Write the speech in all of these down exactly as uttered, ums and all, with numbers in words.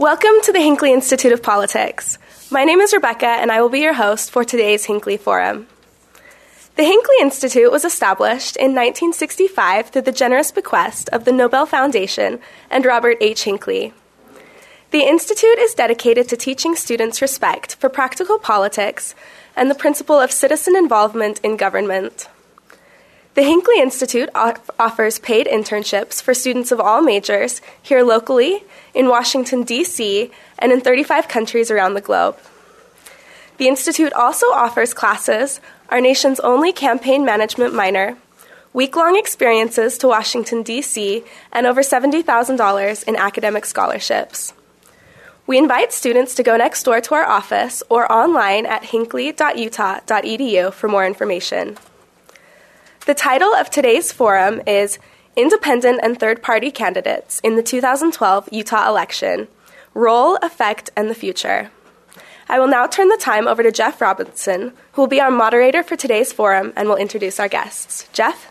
Welcome to the Hinckley Institute of Politics. My name is Rebecca, and I will be your host for today's Hinckley Forum. The Hinckley Institute was established in nineteen sixty-five through the generous bequest of the Nobel Foundation and Robert H. Hinckley. The Institute is dedicated to teaching students respect for practical politics and the principle of citizen involvement in government. The Hinckley Institute off- offers paid internships for students of all majors here locally, in Washington, D C, and in thirty-five countries around the globe. The Institute also offers classes, our nation's only campaign management minor, week-long experiences to Washington, D C, and over seventy thousand dollars in academic scholarships. We invite students to go next door to our office or online at hinckley dot utah dot e d u for more information. The title of today's forum is Independent and Third-Party Candidates in the two thousand twelve Utah Election, Role, Effect, and the Future. I will now turn the time over to Jeff Robinson, who will be our moderator for today's forum and will introduce our guests. Jeff?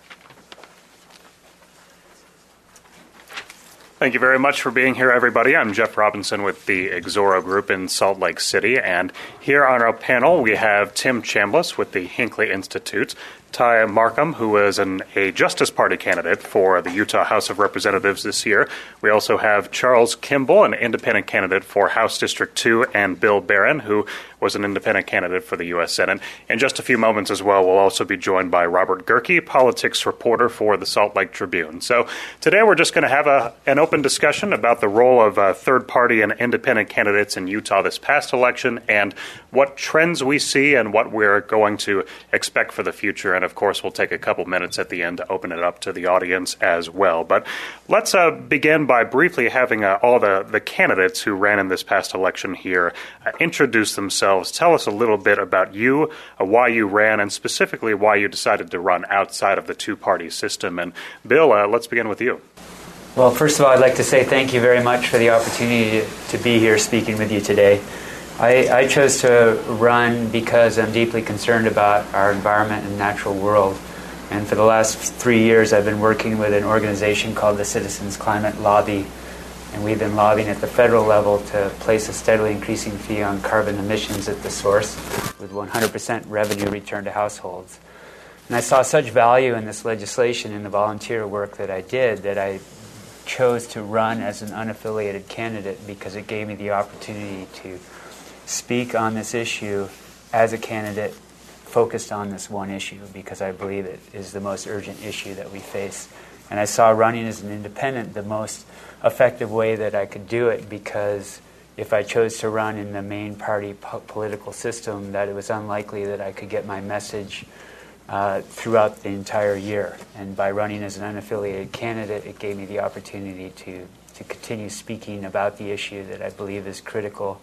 Thank you very much for being here, everybody. I'm Jeff Robinson with the Exoro Group in Salt Lake City, and here on our panel we have Tim Chambliss with the Hinckley Institute, Ty Markham, who is an, a Justice Party candidate for the Utah House of Representatives this year. We also have Charles Kimball, an independent candidate for House District two, and Bill Barron, who was an independent candidate for the U S Senate. In just a few moments as well, we'll also be joined by Robert Gehrke, politics reporter for the Salt Lake Tribune. So today we're just going to have a, an open discussion about the role of uh, third-party and independent candidates in Utah this past election and what trends we see and what we're going to expect for the future. And, of course, we'll take a couple minutes at the end to open it up to the audience as well. But let's uh, begin by briefly having uh, all the, the candidates who ran in this past election here uh, introduce themselves. Tell us a little bit about you, uh, why you ran, and specifically why you decided to run outside of the two-party system. And, Bill, uh, let's begin with you. Well, first of all, I'd like to say thank you very much for the opportunity to, to be here speaking with you today. I, I chose to run because I'm deeply concerned about our environment and natural world. And for the last three years, I've been working with an organization called the Citizens Climate Lobby. And we've been lobbying at the federal level to place a steadily increasing fee on carbon emissions at the source with one hundred percent revenue returned to households. And I saw such value in this legislation and the volunteer work that I did that I chose to run as an unaffiliated candidate because it gave me the opportunity to speak on this issue as a candidate focused on this one issue because I believe it is the most urgent issue that we face. And I saw running as an independent the most effective way that I could do it because if I chose to run in the main party po- political system, that it was unlikely that I could get my message uh, throughout the entire year. And by running as an unaffiliated candidate, it gave me the opportunity to, to continue speaking about the issue that I believe is critical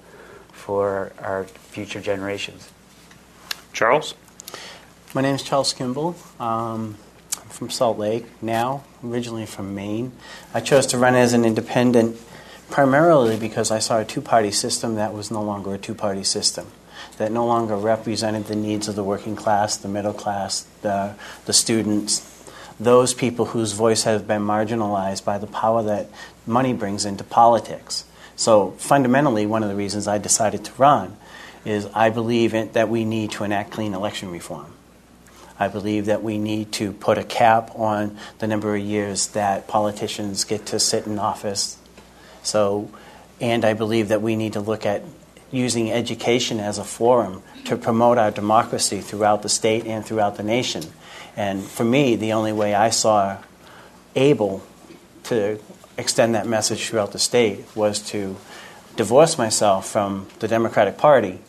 for our future generations. Charles? My name is Charles Kimball. Um, I'm from Salt Lake now, originally from Maine. I chose to run as an independent primarily because I saw a two-party system that was no longer a two-party system, that no longer represented the needs of the working class, the middle class, the, the students, those people whose voice has been marginalized by the power that money brings into politics. So fundamentally, one of the reasons I decided to run is I believe in, that we need to enact clean election reform. I believe that we need to put a cap on the number of years that politicians get to sit in office. So, and I believe that we need to look at using education as a forum to promote our democracy throughout the state and throughout the nation. And for me, the only way I saw able to extend that message throughout the state was to divorce myself from the Democratic Party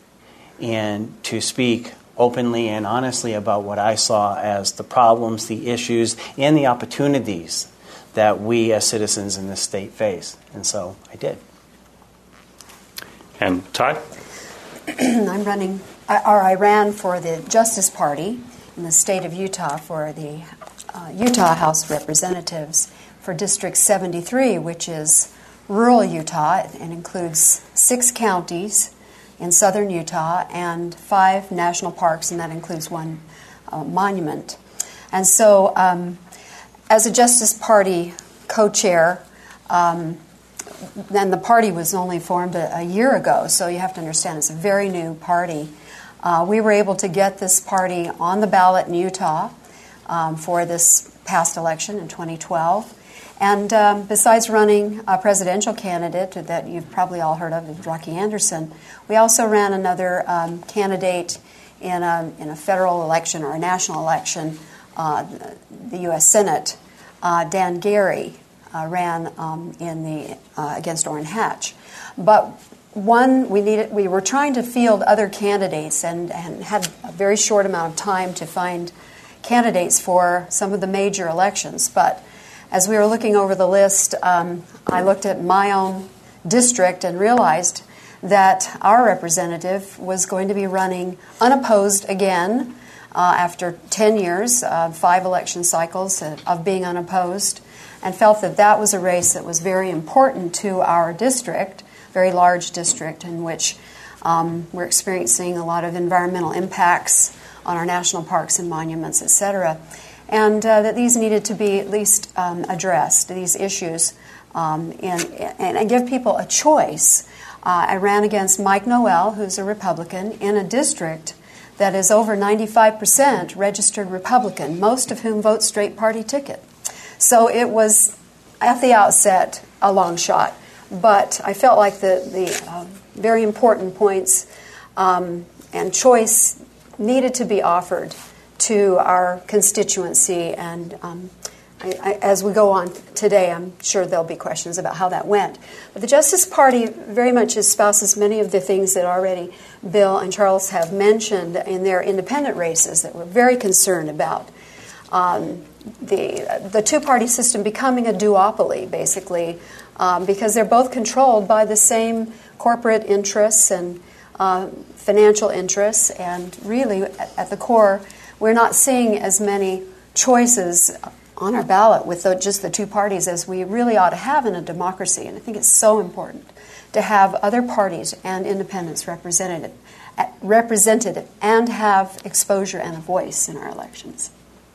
and to speak openly and honestly about what I saw as the problems, the issues, and the opportunities that we as citizens in this state face. And so I did. And Ty? I'm running, or I ran for the Justice Party in the state of Utah for the uh, Utah House of Representatives for District seventy-three, which is rural Utah and includes six counties in southern Utah and five national parks, and that includes one uh, monument. And so um, as a Justice Party co-chair, um, then the party was only formed a, a year ago, so you have to understand it's a very new party. Uh, we were able to get this party on the ballot in Utah um, for this past election in twenty twelve. And um, besides running a presidential candidate that you've probably all heard of, Rocky Anderson, we also ran another um, candidate in a, in a federal election or a national election, uh, the U S Senate. Uh, Dan Gary uh, ran um, in the uh, against Orrin Hatch. But one, we needed, we were trying to field other candidates and, and had a very short amount of time to find candidates for some of the major elections. But as we were looking over the list, um, I looked at my own district and realized that our representative was going to be running unopposed again uh, after ten years, uh, five election cycles of being unopposed, and felt that that was a race that was very important to our district, very large district in which um, we're experiencing a lot of environmental impacts on our national parks and monuments, et cetera, and uh, that these needed to be at least um, addressed, these issues, um, and, and, and give people a choice. Uh, I ran against Mike Noel, who's a Republican, in a district that is over ninety-five percent registered Republican, most of whom vote straight party ticket. So it was, at the outset, a long shot. But I felt like the, the uh, very important points um, and choice needed to be offered to our constituency, and um, I, I, as we go on today, I'm sure there'll be questions about how that went. But the Justice Party very much espouses many of the things that already Bill and Charles have mentioned in their independent races that we're very concerned about. Um, the the two-party system becoming a duopoly, basically, um, because they're both controlled by the same corporate interests and uh, financial interests, and really, at, at the core, we're not seeing as many choices on our ballot with the, just the two parties as we really ought to have in a democracy. And I think it's so important to have other parties and independents represented, represented and have exposure and a voice in our elections.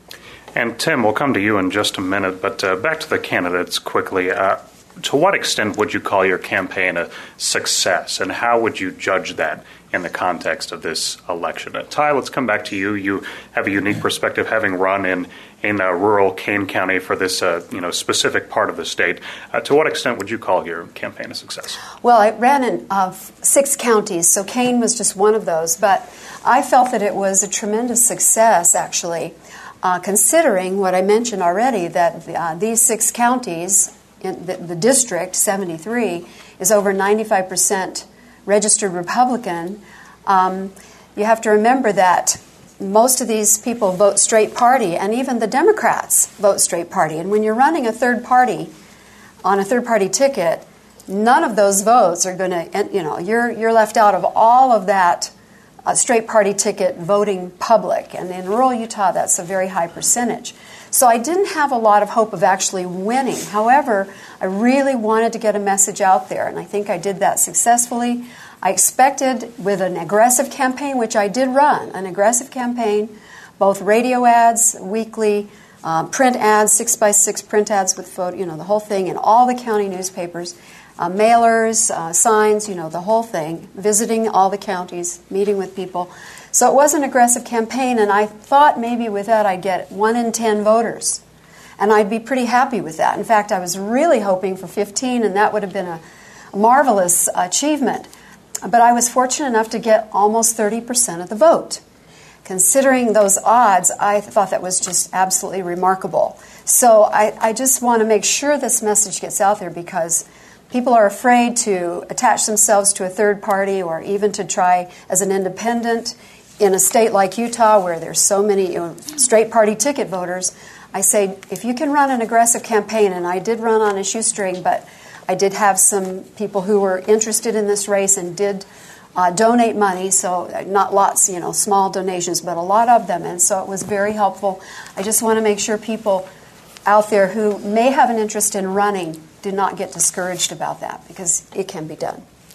And Tim, we'll come to you in just a minute, but uh, back to the candidates quickly. Uh, to what extent would you call your campaign a success, and how would you judge that in the context of this election? Uh, Ty, let's come back to you. You have a unique perspective, having run in in uh, rural Kane County for this uh, you know specific part of the state. Uh, to what extent would you call your campaign a success? Well, I ran in uh, six counties, so Kane was just one of those. But I felt that it was a tremendous success, actually, uh, considering what I mentioned already, that uh, these six counties, in the, the district, seventy-three, is over ninety-five percent registered Republican. Um, you have to remember that most of these people vote straight party, and even the Democrats vote straight party. And when you're running a third party on a third party ticket, none of those votes are going to, you know, you're you're left out of all of that uh, straight party ticket voting public. And in rural Utah, that's a very high percentage. So I didn't have a lot of hope of actually winning. However, I really wanted to get a message out there, and I think I did that successfully. I expected, with an aggressive campaign, which I did run, an aggressive campaign, both radio ads, weekly, uh, print ads, six by six print ads with photo, you know, the whole thing in all the county newspapers, uh, mailers, uh, signs, you know, the whole thing, visiting all the counties, meeting with people. So it was an aggressive campaign, and I thought maybe with that I'd get one in ten voters, and I'd be pretty happy with that. In fact, I was really hoping for fifteen, and that would have been a, a marvelous achievement. But I was fortunate enough to get almost thirty percent of the vote. Considering those odds, I thought that was just absolutely remarkable. So I, I just want to make sure this message gets out there, because people are afraid to attach themselves to a third party or even to try as an independent in a state like Utah where there's so many, you know, straight party ticket voters. I say, if you can run an aggressive campaign, and I did run on a shoestring, but I did have some people who were interested in this race and did uh, donate money, so not lots, you know, small donations, but a lot of them, and so it was very helpful. I just want to make sure people out there who may have an interest in running do not get discouraged about that, because it can be done.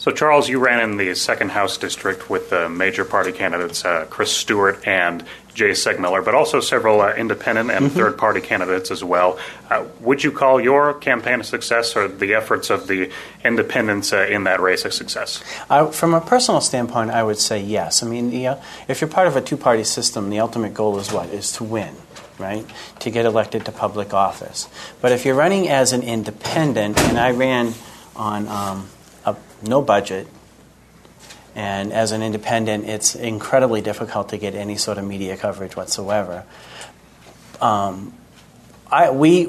So, Charles, you ran in the second House district with the major party candidates uh, Chris Stewart and Jay Segmiller, but also several uh, independent and mm-hmm. third-party candidates as well. Uh, would you call your campaign a success, or the efforts of the independents uh, in that race a success? Uh, from a personal standpoint, I would say yes. I mean, the, uh, if you're part of a two-party system, the ultimate goal is what? Is to win, right? To get elected to public office. But if you're running as an independent, and I ran on um, a no budget, and as an independent, it's incredibly difficult to get any sort of media coverage whatsoever. Um, I, we,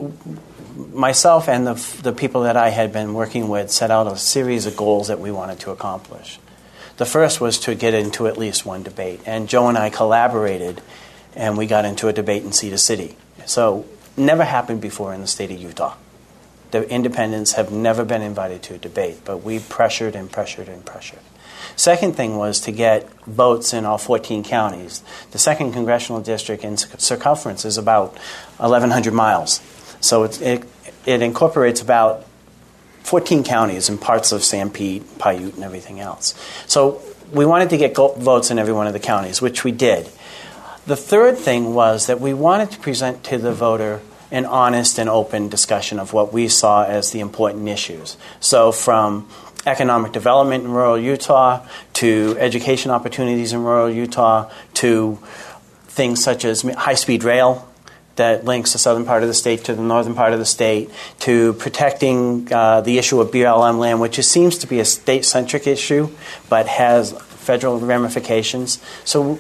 myself and the, the people that I had been working with set out a series of goals that we wanted to accomplish. The first was to get into at least one debate. And Joe and I collaborated, and we got into a debate in Cedar City. So never happened before in the state of Utah. The independents have never been invited to a debate, but we pressured and pressured and pressured. Second thing was to get votes in all fourteen counties. The second congressional district in circumference is about eleven hundred miles. So it, it, it incorporates about fourteen counties and parts of Sanpete, Paiute, and everything else. So we wanted to get go- votes in every one of the counties, which we did. The third thing was that we wanted to present to the voter an honest and open discussion of what we saw as the important issues. So from economic development in rural Utah, to education opportunities in rural Utah, to things such as high-speed rail that links the southern part of the state to the northern part of the state, to protecting uh, the issue of B L M land, which just seems to be a state-centric issue, but has federal ramifications. So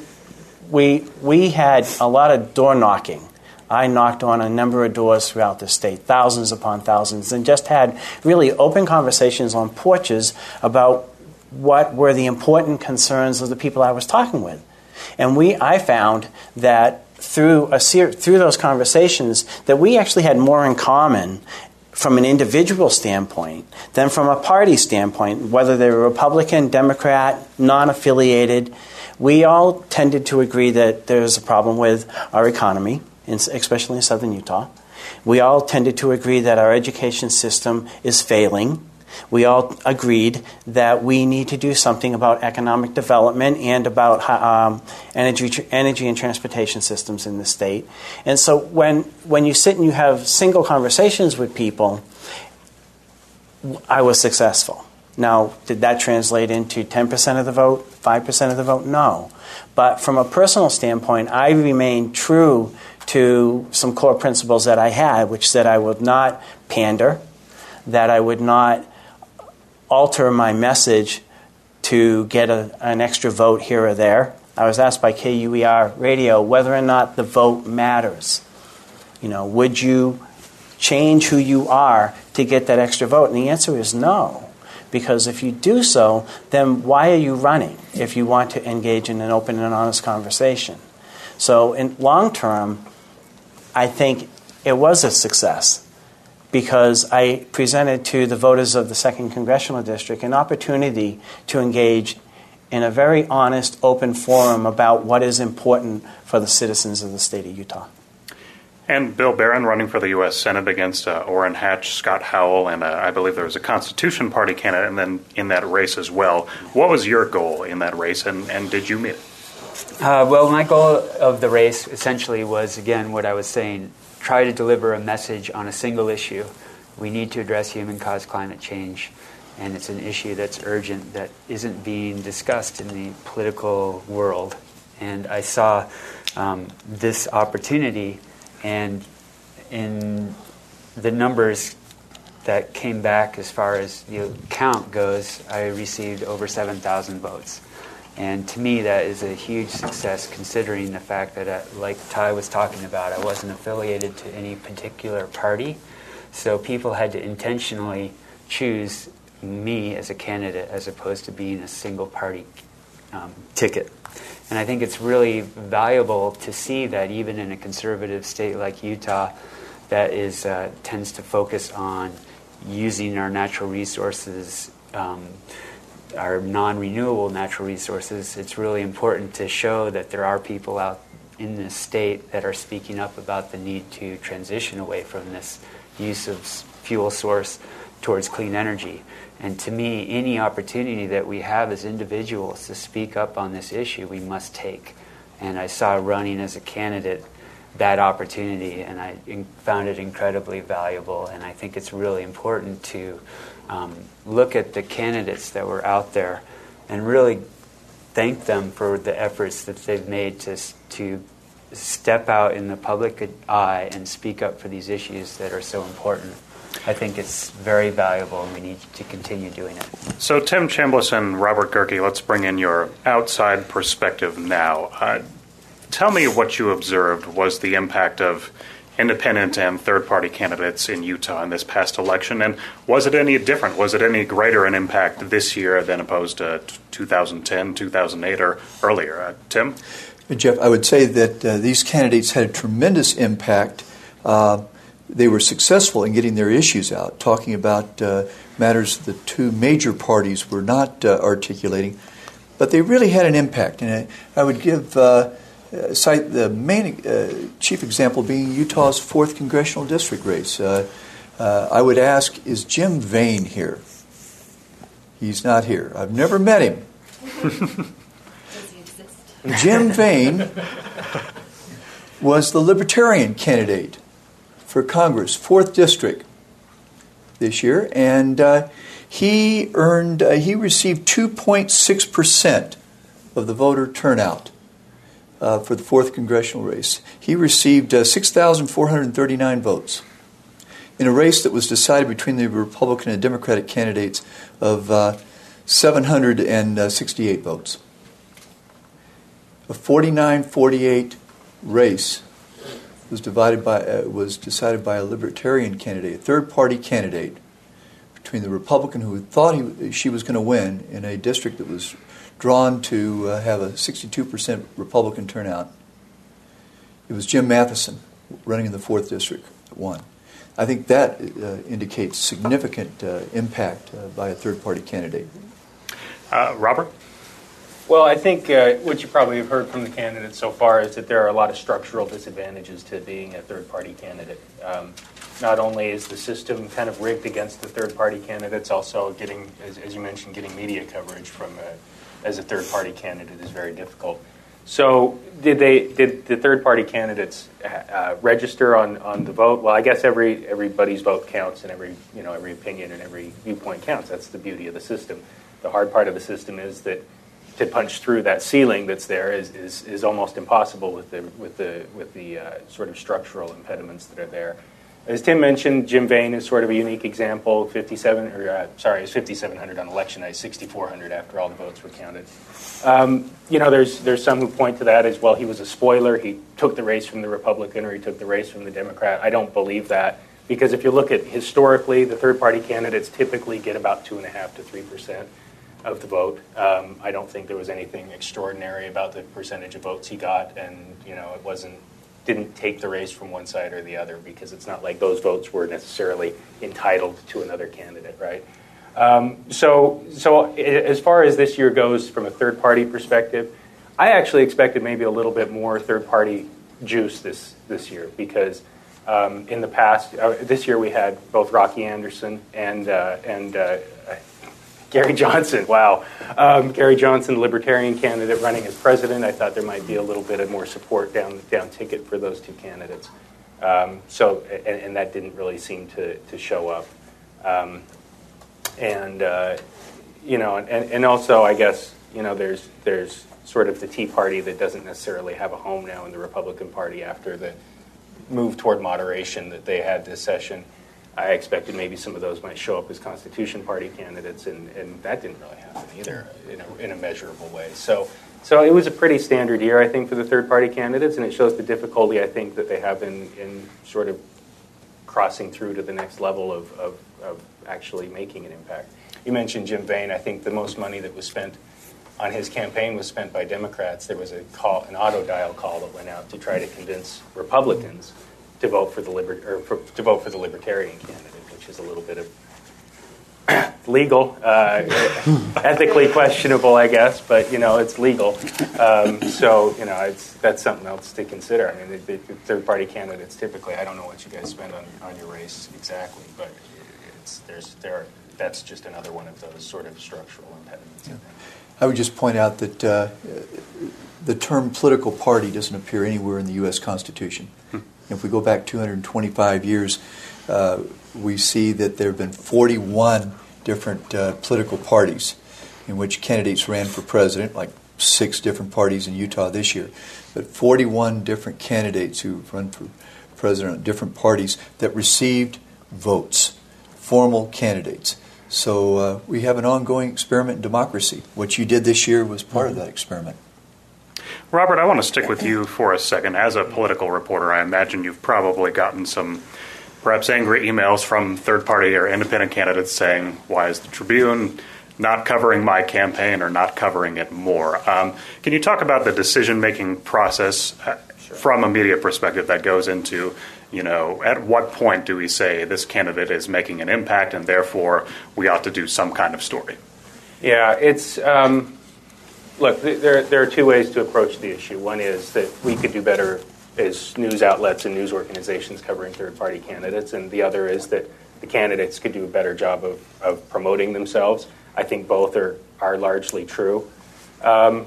we we had a lot of door knocking. I knocked on a number of doors throughout the state, thousands upon thousands, and just had really open conversations on porches about what were the important concerns of the people I was talking with. And we, I found that through a ser- through those conversations that we actually had more in common from an individual standpoint than from a party standpoint, whether they were Republican, Democrat, non-affiliated. We all tended to agree that there's a problem with our economy, In, especially in southern Utah. We all tended to agree that our education system is failing. We all agreed that we need to do something about economic development and about um, energy, energy and transportation systems in the state. And so when when you sit and you have single conversations with people, I was successful. Now, did that translate into ten percent of the vote, five percent of the vote? No. But from a personal standpoint, I remained true to some core principles that I had, which said I would not pander, that I would not alter my message to get a, an extra vote here or there. I was asked by K U E R radio whether or not the vote matters. You know, would you change who you are to get that extra vote? And the answer is no. Because if you do so, then why are you running if you want to engage in an open and honest conversation? So in long term, I think it was a success because I presented to the voters of the second Congressional District an opportunity to engage in a very honest, open forum about what is important for the citizens of the state of Utah. And Bill Barron running for the U S Senate against uh, Orrin Hatch, Scott Howell, and uh, I believe there was a Constitution Party candidate and then in that race as well. What was your goal in that race, and, and did you meet it? Uh, well, my goal of the race essentially was, again, what I was saying, try to deliver a message on a single issue. We need to address human-caused climate change, and it's an issue that's urgent that isn't being discussed in the political world. And I saw um, this opportunity, and in the numbers that came back as far as the count goes, I received over seven thousand votes. And to me, that is a huge success, considering the fact that, uh, like Ty was talking about, I wasn't affiliated to any particular party. So people had to intentionally choose me as a candidate as opposed to being a single party um, ticket. And I think it's really valuable to see that even in a conservative state like Utah that is uh, tends to focus on using our natural resources, um, our non-renewable natural resources, it's really important to show that there are people out in this state that are speaking up about the need to transition away from this use of fuel source towards clean energy. And to me, any opportunity that we have as individuals to speak up on this issue, we must take. And I saw running as a candidate that opportunity, and I in- found it incredibly valuable. And I think it's really important to um, look at the candidates that were out there and really thank them for the efforts that they've made to to step out in the public eye and speak up for these issues that are so important. I think it's very valuable, and we need to continue doing it. So, Tim Chambliss and Robert Gehrke, let's bring in your outside perspective now. Uh, tell me what you observed was the impact of independent and third-party candidates in Utah in this past election, and was it any different? Was it any greater an impact this year than opposed to two thousand ten, two thousand eight, or earlier? Uh, Tim? Jeff, I would say that uh, these candidates had a tremendous impact. Uh, they were successful in getting their issues out, talking about uh, matters the two major parties were not uh, articulating, but they really had an impact. And I, I would give uh, uh, cite the main uh, chief example being Utah's fourth congressional district race. Uh, uh, I would ask, is Jim Vane here? He's not here. I've never met him. Jim Vane was the Libertarian candidate for Congress, fourth District this year, and uh, he earned, uh, he received two point six percent of the voter turnout uh, for the fourth congressional race. He received uh, six thousand four hundred thirty-nine votes in a race that was decided between the Republican and Democratic candidates of uh, seven hundred sixty-eight votes. A forty-nine forty-eight race was divided by uh, was decided by a Libertarian candidate, a third-party candidate, between the Republican who thought he, she was going to win in a district that was drawn to uh, have a sixty-two percent Republican turnout. It was Jim Matheson running in the fourth district that won. I think that uh, indicates significant uh, impact uh, by a third-party candidate. Uh, Robert? Well, I think uh, what you probably have heard from the candidates so far is that there are a lot of structural disadvantages to being a third-party candidate. Um, not only is the system kind of rigged against the third-party candidates, also getting, as, as you mentioned, getting media coverage from a, as a third-party candidate is very difficult. So, did they? Did the third-party candidates uh, register on, on the vote? Well, I guess every everybody's vote counts, and every you know every opinion and every viewpoint counts. That's the beauty of the system. The hard part of the system is that to punch through that ceiling that's there is, is, is almost impossible with the with the with the uh, sort of structural impediments that are there. As Tim mentioned, Jim Vane is sort of a unique example. fifty-seven, or uh, sorry, it's fifty-seven hundred on election night, sixty-four hundred after all the votes were counted. Um, you know, there's there's some who point to that as well. He was a spoiler. He took the race from the Republican, or he took the race from the Democrat. I don't believe that, because if you look at historically, the third-party candidates typically get about two and a half to three percent of the vote. Um, I don't think there was anything extraordinary about the percentage of votes he got, and you know, it wasn't didn't take the race from one side or the other, because it's not like those votes were necessarily entitled to another candidate, right? Um, so, so as far as this year goes, from a third-party perspective, I actually expected maybe a little bit more third-party juice this this year, because um, in the past, uh, this year we had both Rocky Anderson and uh, and uh, Gary Johnson. Wow, um, Gary Johnson, the Libertarian candidate, running as president. I thought there might be a little bit of more support down down ticket for those two candidates. Um, so, and, and that didn't really seem to to show up. Um, and uh, you know, and, and also, I guess, you know, there's there's sort of the Tea Party that doesn't necessarily have a home now in the Republican Party after the move toward moderation that they had this session. I expected maybe some of those might show up as Constitution Party candidates, and, and that didn't really happen either in a, in a measurable way. So, so it was a pretty standard year, I think, for the third-party candidates, and it shows the difficulty, I think, that they have in, in sort of crossing through to the next level of, of, of actually making an impact. You mentioned Jim Vane. I think the most money that was spent on his campaign was spent by Democrats. There was a call, an auto dial call that went out to try to convince Republicans to vote for the liber- or for, to vote for the Libertarian candidate, which is a little bit of legal, uh, ethically questionable, I guess, but you know, it's legal. Um, so you know, it's that's something else to consider. I mean, the, the third-party candidates typically, I don't know what you guys spend on on your race exactly, but it's there's there that's just another one of those sort of structural impediments. Yeah. I would just point out that uh, the term political party doesn't appear anywhere in the U S Constitution. Hmm. If we go back two hundred twenty-five years, uh, we see that there have been forty-one different uh, political parties in which candidates ran for president, like six different parties in Utah this year, but forty-one different candidates who've run for president of different parties that received votes, formal candidates. So uh, we have an ongoing experiment in democracy. What you did this year was part mm-hmm. of that experiment. Robert, I want to stick with you for a second. As a political reporter, I imagine you've probably gotten some perhaps angry emails from third-party or independent candidates saying, why is the Tribune not covering my campaign or not covering it more? Um, can you talk about the decision-making process uh, sure. from a media perspective that goes into, you know, at what point do we say this candidate is making an impact and therefore we ought to do some kind of story? Yeah, it's... Um Look, there, there are two ways to approach the issue. One is that we could do better as news outlets and news organizations covering third-party candidates, and the other is that the candidates could do a better job of, of promoting themselves. I think both are, are largely true. Um,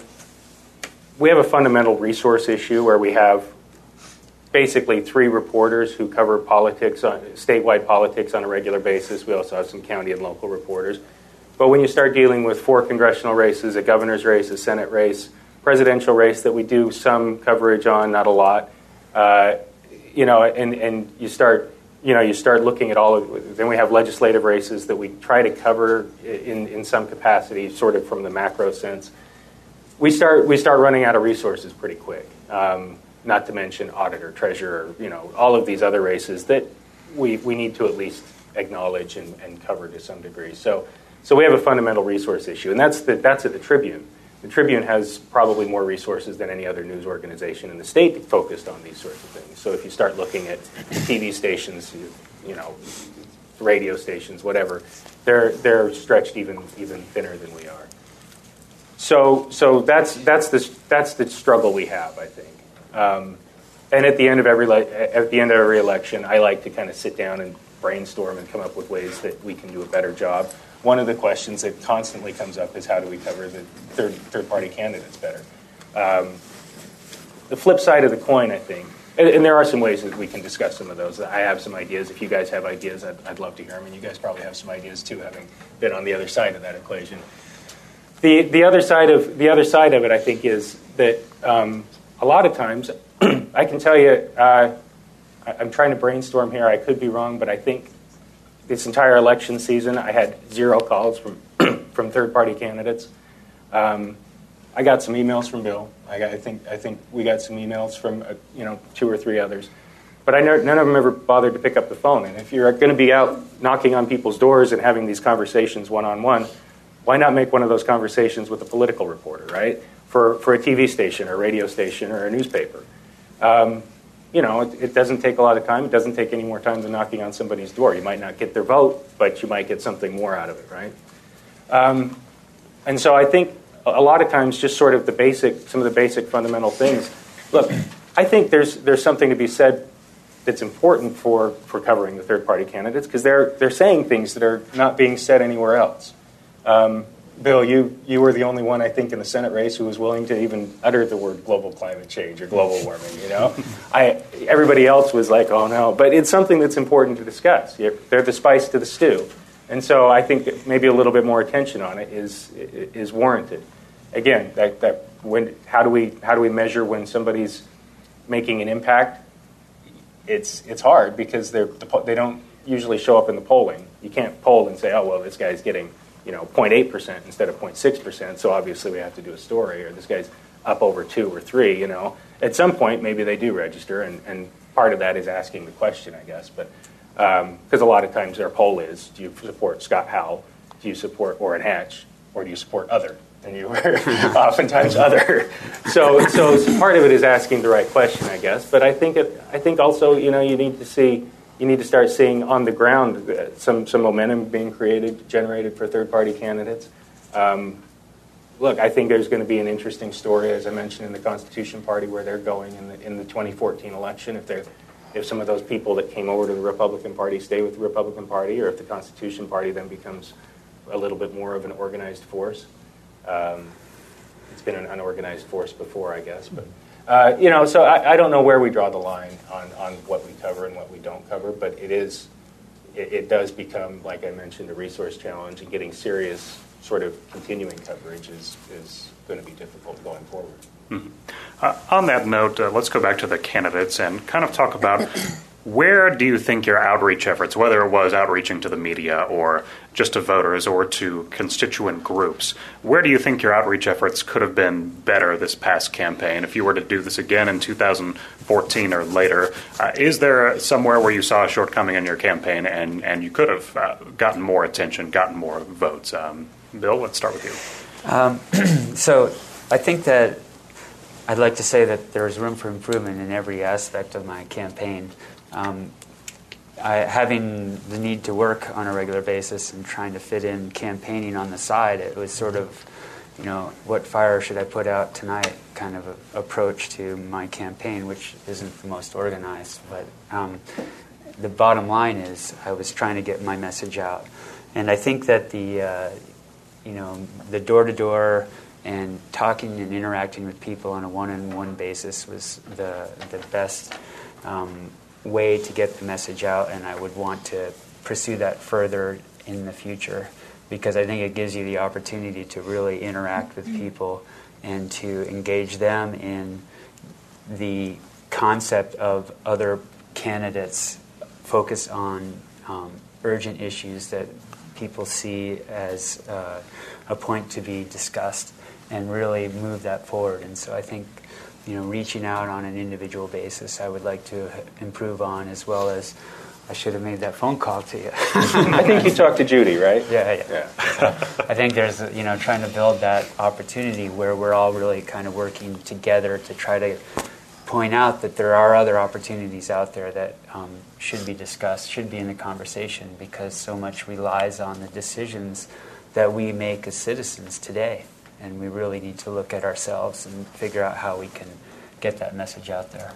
we have a fundamental resource issue where we have basically three reporters who cover politics, on, statewide politics on a regular basis. We also have some county and local reporters. But when you start dealing with four congressional races, a governor's race, a Senate race, presidential race that we do some coverage on, not a lot, uh, you know, and, and you start, you know, you start looking at all of, then we have legislative races that we try to cover in, in some capacity, sort of from the macro sense. We start, we start running out of resources pretty quick, um, not to mention auditor, treasurer, you know, all of these other races that we, we need to at least acknowledge and, and cover to some degree. So. So we have a fundamental resource issue, and that's the, that's at the Tribune. The Tribune has probably more resources than any other news organization in the state focused on these sorts of things. So if you start looking at T V stations, you, you know, radio stations, whatever, they're they're stretched even even thinner than we are. So so that's that's the that's the struggle we have, I think. Um, and at the end of every le- at the end of every election, I like to kind of sit down and brainstorm and come up with ways that we can do a better job. One of the questions that constantly comes up is how do we cover the third, third-party candidates better? Um, the flip side of the coin, I think, and, and there are some ways that we can discuss some of those. I have some ideas. If you guys have ideas, I'd, I'd love to hear them. And you guys probably have some ideas too, having been on the other side of that equation. The the other side of the other side of it, I think, is that um, a lot of times, I can tell you, uh, I, I'm trying to brainstorm here. I could be wrong, but I think. This entire election season, I had zero calls from from third-party candidates. Um, I got some emails from Bill. I, got, I think I think we got some emails from uh, you know two or three others, but I never, none of them ever bothered to pick up the phone. And if you're going to be out knocking on people's doors and having these conversations one-on-one, why not make one of those conversations with a political reporter, right? For for a T V station or a radio station or a newspaper. Um, You know, it, it doesn't take a lot of time. It doesn't take any more time than knocking on somebody's door. You might not get their vote, but you might get something more out of it, right? Um, and so I think a lot of times just sort of the basic, some of the basic fundamental things. Look, I think there's there's something to be said that's important for, for covering the third-party candidates because they're they're saying things that are not being said anywhere else. Um, Bill, you, you were the only one, I think, in the Senate race who was willing to even utter the word global climate change or global warming, you know? I, everybody else was like, oh, no. But it's something that's important to discuss. They're the spice to the stew. And so I think that maybe a little bit more attention on it is is warranted. Again, that, that when how do we how do we measure when somebody's making an impact? It's it's hard because they're they don't usually show up in the polling. You can't poll and say, oh, well, this guy's getting you know, zero point eight percent instead of zero point six percent, so obviously we have to do a story, or this guy's up over two or three, you know. At some point, maybe they do register, and, and part of that is asking the question, I guess. But because um, a lot of times their poll is, do you support Scott Howell, do you support Orrin Hatch, or do you support other? And you are oftentimes other. So, so part of it is asking the right question, I guess. But I think it, I think also, you know, you need to see. You need to start seeing on the ground some, some momentum being created, generated for third-party candidates. Um, look, I think there's going to be an interesting story, as I mentioned, in the Constitution Party, where they're going in the in the twenty fourteen election. If they're if some of those people that came over to the Republican Party stay with the Republican Party, or if the Constitution Party then becomes a little bit more of an organized force. Um, it's been an unorganized force before, I guess. But, uh, you know, so I, I don't know where we draw the line on, on what we cover and what we don't cover, but it is, it, it does become, like I mentioned, a resource challenge, and getting serious sort of continuing coverage is, is going to be difficult going forward. Mm-hmm. Uh, on that note, uh, let's go back to the candidates and kind of talk about where do you think your outreach efforts, whether it was outreaching to the media or just to voters or to constituent groups, where do you think your outreach efforts could have been better this past campaign? If you were to do this again in two thousand fourteen or later, uh, is there somewhere where you saw a shortcoming in your campaign and, and you could have uh, gotten more attention, gotten more votes? Um, Bill, let's start with you. Um, so I think that I'd like to say that there's room for improvement in every aspect of my campaign. Um, I, having the need to work on a regular basis and trying to fit in campaigning on the side, it was sort of, you know, what fire should I put out tonight kind of a, approach to my campaign, which isn't the most organized. But um, the bottom line is I was trying to get my message out. And I think that the, uh, you know, the door-to-door and talking and interacting with people on a one-on-one basis was the the best um, way to get the message out, and I would want to pursue that further in the future, because I think it gives you the opportunity to really interact with people and to engage them in the concept of other candidates focus on um, urgent issues that people see as uh, a point to be discussed, and really move that forward. And so I think, you know, reaching out on an individual basis, I would like to improve on, as well as I should have made that phone call to you. I think you talked to Judy, right? Yeah, yeah. yeah. So I think there's, you know, trying to build that opportunity where we're all really kind of working together to try to point out that there are other opportunities out there that um, should be discussed, should be in the conversation, because so much relies on the decisions that we make as citizens today. And we really need to look at ourselves and figure out how we can get that message out there.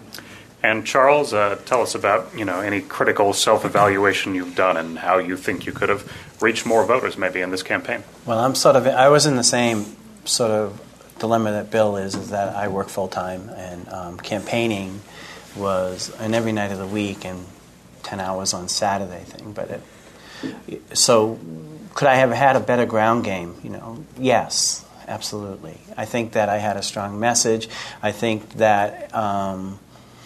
And Charles, uh, tell us about, you know, any critical self-evaluation you've done and how you think you could have reached more voters maybe in this campaign. Well, I'm sort of, I was in the same sort of dilemma that Bill is, is that I work full-time, and um, campaigning was an every night of the week and ten hours on Saturday thing. But it, so could I have had a better ground game? You know, yes, absolutely. I think that I had a strong message. I think that um,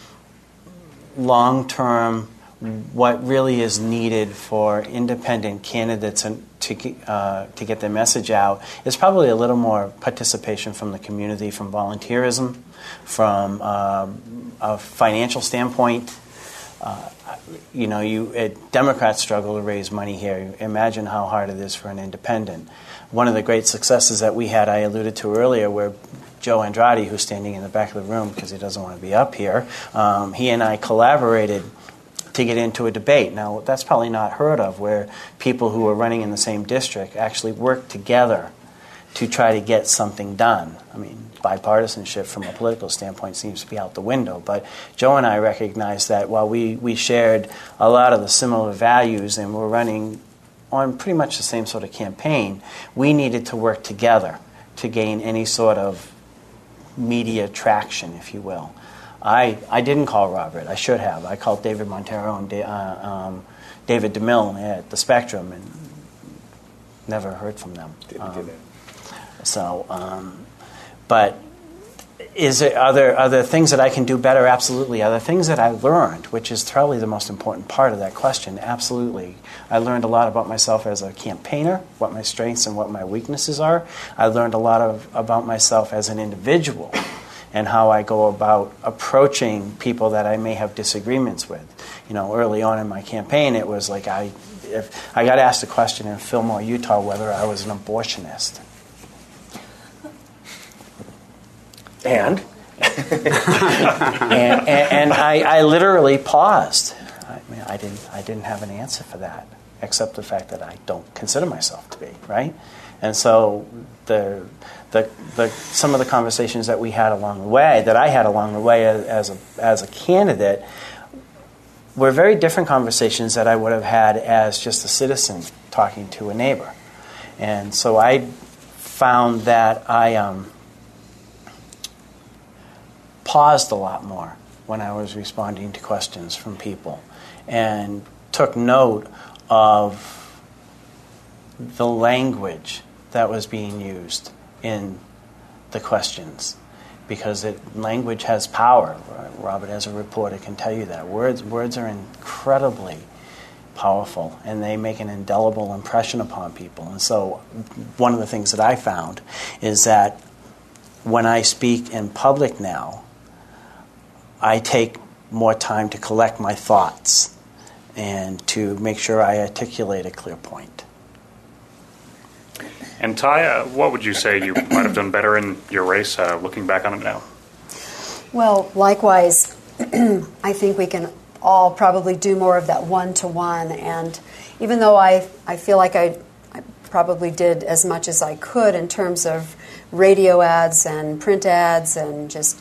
long-term, what really is needed for independent candidates and to uh, to get their message out is probably a little more participation from the community, from volunteerism, from um, a financial standpoint. Uh, you know, you uh, Democrats struggle to raise money here. Imagine how hard it is for an independent. One of the great successes that we had, I alluded to earlier, where Joe Andrade, who's standing in the back of the room because he doesn't want to be up here, um, he and I collaborated to get into a debate. Now, that's probably not heard of, where people who are running in the same district actually work together to try to get something done. I mean, bipartisanship from a political standpoint seems to be out the window, but Joe and I recognized that while we, we shared a lot of the similar values and were running on pretty much the same sort of campaign, we needed to work together to gain any sort of media traction, if you will. I, I didn't call Robert. I should have. I called David Montero and da- uh, um, David DeMille at the Spectrum and never heard from them. Didn't um, do that. So, um, but is it, are there, are there things that I can do better? Absolutely. Are there things that I learned, which is probably the most important part of that question? Absolutely. I learned a lot about myself as a campaigner, what my strengths and what my weaknesses are. I learned a lot of, about myself as an individual and how I go about approaching people that I may have disagreements with. You know, early on in my campaign, it was like I, if I got asked a question in Fillmore, Utah, whether I was an abortionist. And? and, and, and I, I literally paused. I mean, I didn't, I didn't have an answer for that, except the fact that I don't consider myself to be, right? And so the, the, the, some of the conversations that we had along the way, that I had along the way as, as, a, as a candidate, were very different conversations that I would have had as just a citizen talking to a neighbor. And so I found that I um, paused a lot more when I was responding to questions from people and took note of the language that was being used in the questions, because it, language has power. Robert, as a reporter, can tell you that. Words, words are incredibly powerful, and they make an indelible impression upon people. And so one of the things that I found is that when I speak in public now, I take more time to collect my thoughts and to make sure I articulate a clear point. And Ty, uh, what would you say you might have done better in your race, uh, looking back on it now? Well, likewise, I think we can all probably do more of that one-to-one. And even though I, I feel like I, I probably did as much as I could in terms of radio ads and print ads and just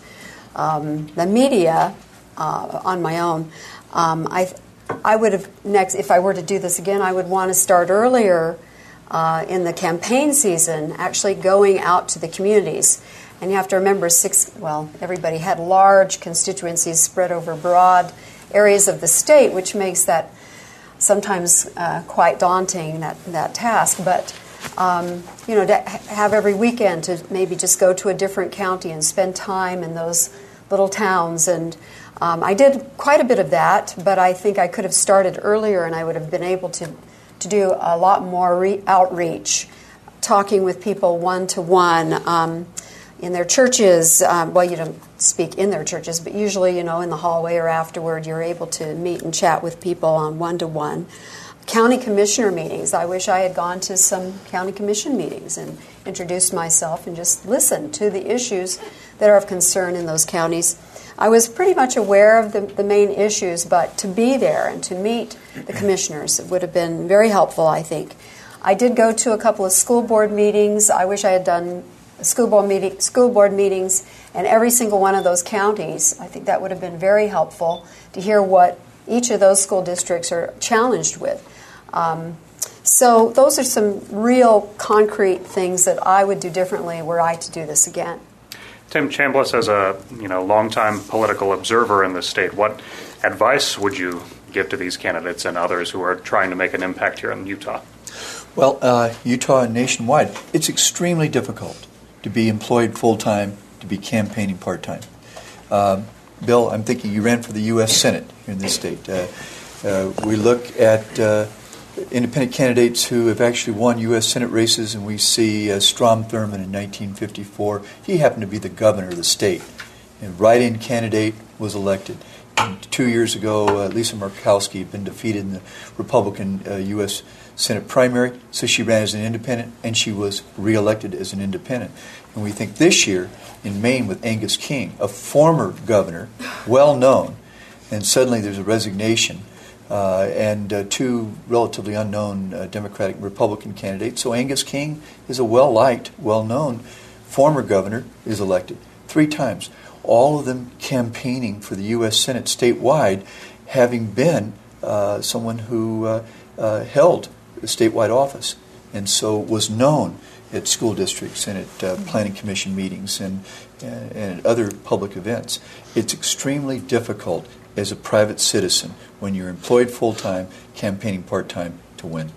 um, the media uh, on my own, um, I, I would have next, if I were to do this again, I would want to start earlier uh, in the campaign season, actually going out to the communities. And you have to remember, six, well, everybody had large constituencies spread over broad areas of the state, which makes that sometimes uh, quite daunting, that, that task. But, um, you know, to have every weekend to maybe just go to a different county and spend time in those little towns. And um, I did quite a bit of that, but I think I could have started earlier, and I would have been able to, to do a lot more re- outreach, talking with people one-to-one, um, in their churches. Um, well, you don't speak in their churches, but usually, you know, in the hallway or afterward, you're able to meet and chat with people on one-to-one. County commissioner meetings. I wish I had gone to some county commission meetings and introduced myself and just listened to the issues that are of concern in those counties. I was pretty much aware of the, the main issues, but to be there and to meet the commissioners would have been very helpful, I think. I did go to a couple of school board meetings. I wish I had done school board meeting, school board meetings in every single one of those counties. I think that would have been very helpful to hear what each of those school districts are challenged with. Um, so those are some real concrete things that I would do differently were I to do this again. Tim Chambliss, as a you know longtime political observer in the state, what advice would you give to these candidates and others who are trying to make an impact here in Utah? Well, uh, Utah and nationwide, it's extremely difficult to be employed full-time, to be campaigning part-time. Uh, Bill, I'm thinking you ran for the U S Senate here in this state. Uh, uh, we look at uh, independent candidates who have actually won U S Senate races, and we see uh, Strom Thurmond in nineteen fifty-four. He happened to be the governor of the state. A write-in candidate was elected. And two years ago, uh, Lisa Murkowski had been defeated in the Republican uh, U S Senate primary, so she ran as an independent, and she was reelected as an independent. And we think this year in Maine with Angus King, a former governor, well known, and suddenly there's a resignation, uh, and uh, two relatively unknown uh, Democratic and Republican candidates. So Angus King is a well-liked, well-known former governor, is elected three times. All of them campaigning for the U S Senate statewide, having been uh, someone who uh, uh, held a statewide office, and so was known at school districts and at uh, planning commission meetings and, and, and at other public events. It's extremely difficult as a private citizen when you're employed full-time, campaigning part-time, to win.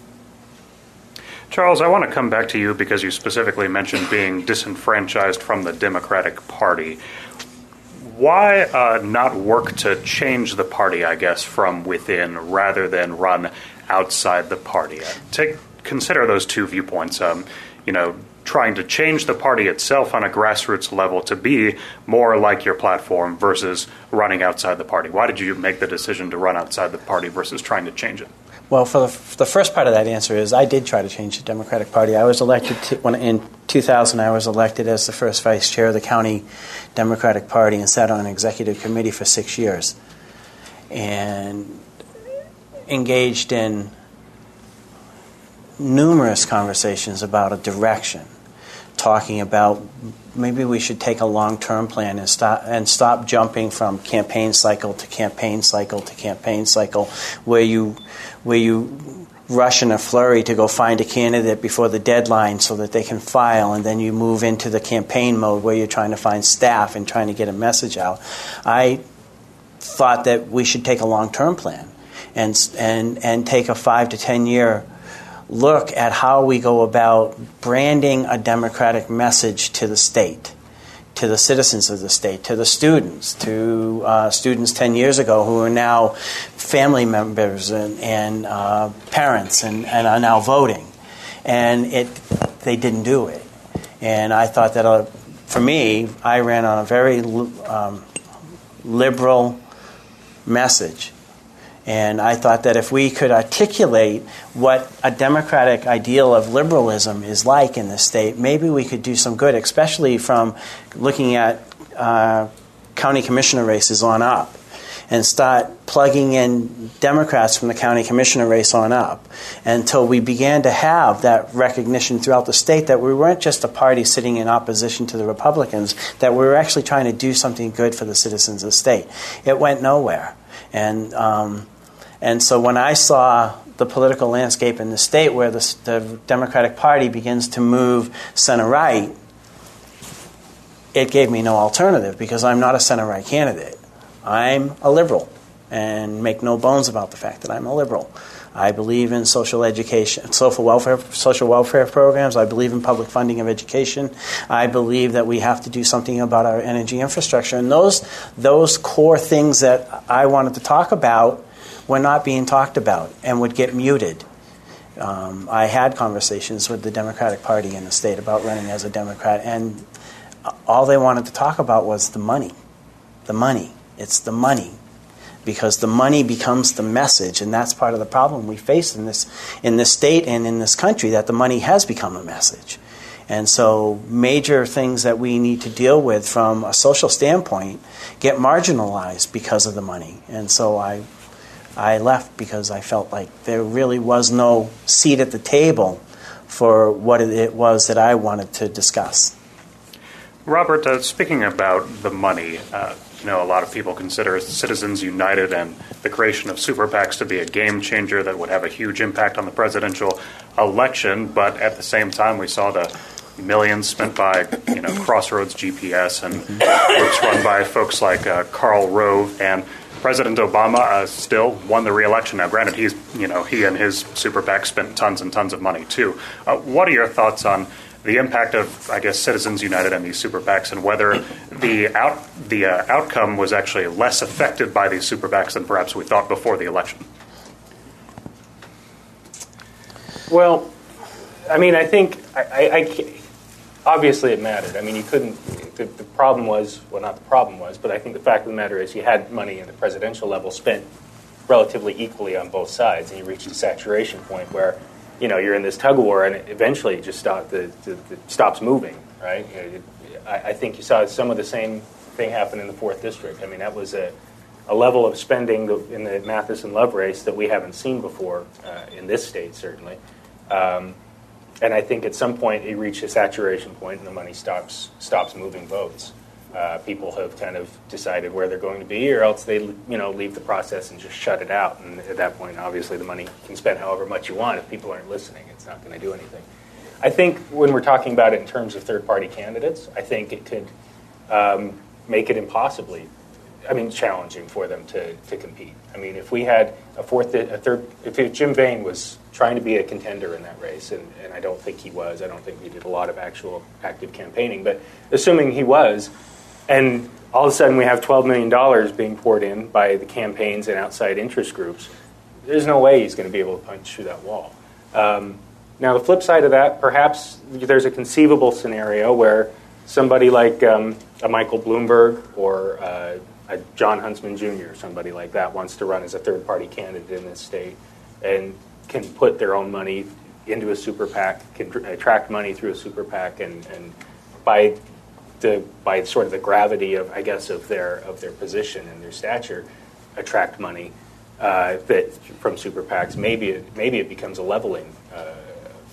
Charles, I want to come back to you because you specifically mentioned being disenfranchised from the Democratic Party. Why uh, not work to change the party, I guess, from within rather than run outside the party? Take consider those two viewpoints. Um, you know, trying to change the party itself on a grassroots level to be more like your platform versus running outside the party. Why did you make the decision to run outside the party versus trying to change it? Well, for the, for the first part of that answer is I did try to change the Democratic Party. I was elected to, when in two thousand. I was elected as the first vice chair of the county Democratic Party and sat on an executive committee for six years and engaged in numerous conversations about a direction, talking about maybe we should take a long-term plan and stop and stop jumping from campaign cycle to campaign cycle to campaign cycle, where you where you rush in a flurry to go find a candidate before the deadline so that they can file, and then you move into the campaign mode where you're trying to find staff and trying to get a message out. I thought that we should take a long-term plan and and and take a five to ten year look at how we go about branding a democratic message to the state, to the citizens of the state, to the students, to uh, students ten years ago who are now family members and, and uh, parents and, and are now voting. And it, they didn't do it. And I thought that, uh, for me, I ran on a very um, liberal message. And I thought that if we could articulate what a democratic ideal of liberalism is like in this state, maybe we could do some good, especially from looking at uh, county commissioner races on up, and start plugging in Democrats from the county commissioner race on up, until we began to have that recognition throughout the state that we weren't just a party sitting in opposition to the Republicans, that we were actually trying to do something good for the citizens of the state. It went nowhere. And um, And so when I saw the political landscape in the state where the, the Democratic Party begins to move center-right, it gave me no alternative, because I'm not a center-right candidate. I'm a liberal, and make no bones about the fact that I'm a liberal. I believe in social education, social welfare, social welfare programs. I believe in public funding of education. I believe that we have to do something about our energy infrastructure. And those those core things that I wanted to talk about were not being talked about and would get muted. Um, I had conversations with the Democratic Party in the state about running as a Democrat, and all they wanted to talk about was the money. The money. It's the money. Because the money becomes the message, and that's part of the problem we face in this in this state and in this country, that the money has become a message. And so major things that we need to deal with from a social standpoint get marginalized because of the money. And so I I left because I felt like there really was no seat at the table for what it was that I wanted to discuss. Robert, uh, speaking about the money, uh, you know, a lot of people consider Citizens United and the creation of super PACs to be a game changer that would have a huge impact on the presidential election. But at the same time, we saw the millions spent by, you know, Crossroads G P S and groups run by folks like uh, Karl Rove, and President Obama uh, still won the re-election. Now, granted, he's, you know, he and his super PAC spent tons and tons of money too. Uh, what are your thoughts on the impact of, I guess, Citizens United and these super PACs, and whether the out the uh, outcome was actually less affected by these super PACs than perhaps we thought before the election? Well, I mean, I think I, I, I obviously it mattered. I mean, you couldn't. The, the problem was, well, not the problem was, but I think the fact of the matter is, you had money at the presidential level spent relatively equally on both sides, and you reached a saturation point where, you know, you're in this tug of war, and eventually it just stop, the, the, the stops moving, right? You know, it, I, I think you saw some of the same thing happen in the fourth District. I mean, that was a, a level of spending in the Matheson Love race that we haven't seen before uh, in this state, certainly. Um, and I think at some point it reached a saturation point, and the money stops stops moving votes. Uh, people have kind of decided where they're going to be, or else they, you know, leave the process and just shut it out. And at that point, obviously, the money can spend however much you want. If people aren't listening, it's not going to do anything. I think when we're talking about it in terms of third-party candidates, I think it could um, make it impossibly, I mean, challenging for them to, to compete. I mean, if we had a fourth, a third, if Jim Vane was trying to be a contender in that race, and, and I don't think he was, I don't think he did a lot of actual active campaigning, but assuming he was, and all of a sudden we have twelve million dollars being poured in by the campaigns and outside interest groups, there's no way he's going to be able to punch through that wall. Um, now, the flip side of that, perhaps there's a conceivable scenario where somebody like um, a Michael Bloomberg or uh, a John Huntsman Junior, somebody like that, wants to run as a third-party candidate in this state and can put their own money into a super PAC, can tr- attract money through a super PAC, and, and by the by sort of the gravity of, I guess, of their of their position and their stature, attract money uh, that from super PACs. Maybe it, maybe it becomes a leveling uh,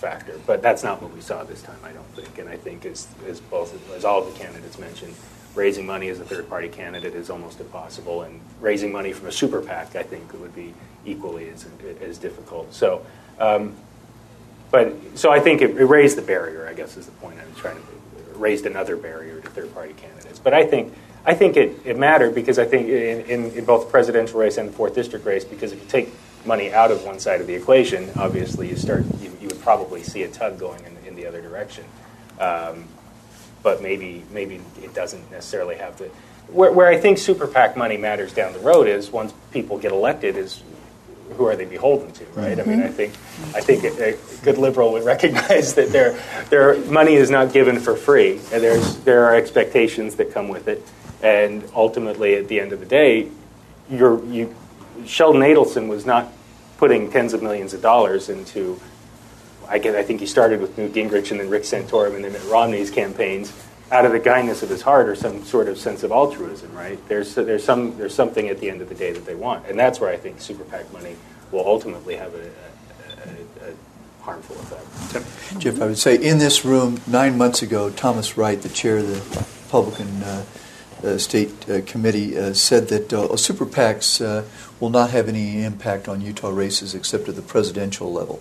factor. But that's not what we saw this time, I don't think. And I think, as, as both as all of the candidates mentioned, raising money as a third-party candidate is almost impossible, and raising money from a super PAC, I think, would be equally as as difficult. So, um, but so I think it, it raised the barrier, I guess, is the point I'm trying to make. Raised another barrier to third-party candidates. But I think I think it, it mattered because I think in, in, in both the presidential race and the fourth district race, because if you take money out of one side of the equation, obviously you start you, you would probably see a tug going in, in the other direction. Um, but maybe maybe it doesn't necessarily have to. Where, where I think super PAC money matters down the road is once people get elected is who are they beholden to, right? Mm-hmm. I mean, I think I think a, a good liberal would recognize that their their money is not given for free, and there's there are expectations that come with it, and ultimately, at the end of the day, you're, you Sheldon Adelson was not putting tens of millions of dollars into. I get. I think he started with Newt Gingrich and then Rick Santorum and then Mitt Romney's campaigns out of the kindness of his heart or some sort of sense of altruism, right? There's there's some there's something at the end of the day that they want, and that's where I think super PAC money will ultimately have a, a, a, a harmful effect. Jeff, I would say in this room nine months ago, Thomas Wright, the chair of the Republican uh, uh, State uh, Committee, uh, said that uh, super PACs uh, will not have any impact on Utah races except at the presidential level.